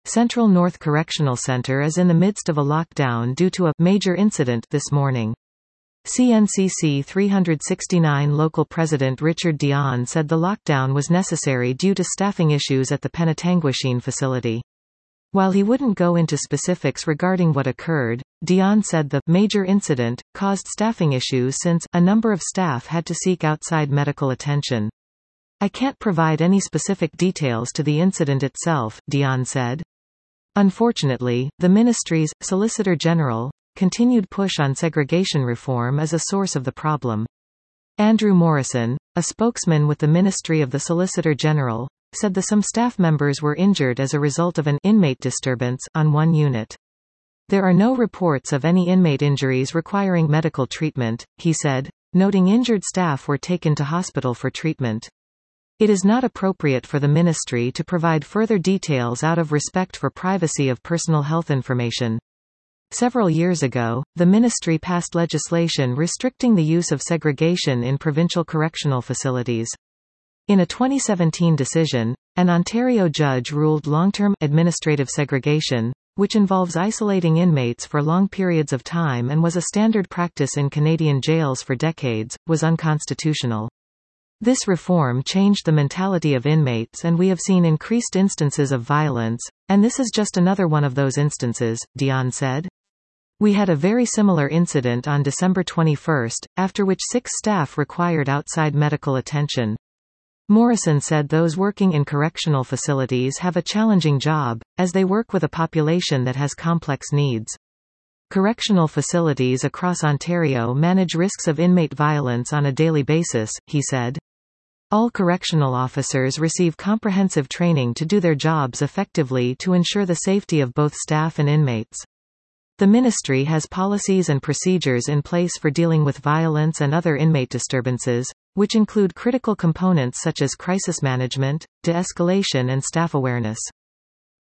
Central North Correctional Center is in the midst of a lockdown due to a major incident this morning. CNCC 369 local president Richard Dion said the lockdown was necessary due to staffing issues at the Penetanguishene facility. While he wouldn't go into specifics regarding what occurred, Dion said the major incident caused staffing issues since a number of staff had to seek outside medical attention. I can't provide any specific details to the incident itself, Dion said. Unfortunately, the ministry's Solicitor General continued push on segregation reform is a source of the problem. Andrew Morrison, a spokesman with the Ministry of the Solicitor General, said some staff members were injured as a result of an inmate disturbance on one unit. There are no reports of any inmate injuries requiring medical treatment, he said, noting injured staff were taken to hospital for treatment. It is not appropriate for the ministry to provide further details out of respect for privacy of personal health information. Several years ago, the ministry passed legislation restricting the use of segregation in provincial correctional facilities. In a 2017 decision, an Ontario judge ruled long-term administrative segregation, which involves isolating inmates for long periods of time and was a standard practice in Canadian jails for decades, was unconstitutional. This reform changed the mentality of inmates, and we have seen increased instances of violence, and this is just another one of those instances, Dion said. We had a very similar incident on December 21, after which 6 staff required outside medical attention. Morrison said those working in correctional facilities have a challenging job, as they work with a population that has complex needs. Correctional facilities across Ontario manage risks of inmate violence on a daily basis, he said. All correctional officers receive comprehensive training to do their jobs effectively to ensure the safety of both staff and inmates. The ministry has policies and procedures in place for dealing with violence and other inmate disturbances, which include critical components such as crisis management, de-escalation and staff awareness.